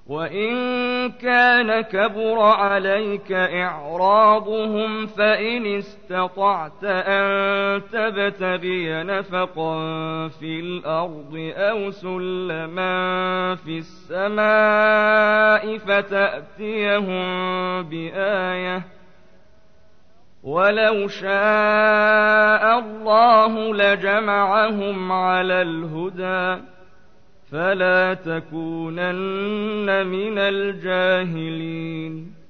وإن كان كبر عليك إعراضهم فإن استطعت أن تبتغي نفقا في الأرض أو سلما في السماء فتأتيهم بآية ولو شاء الله لجمعهم على الهدى فلا تكونن من الجاهلين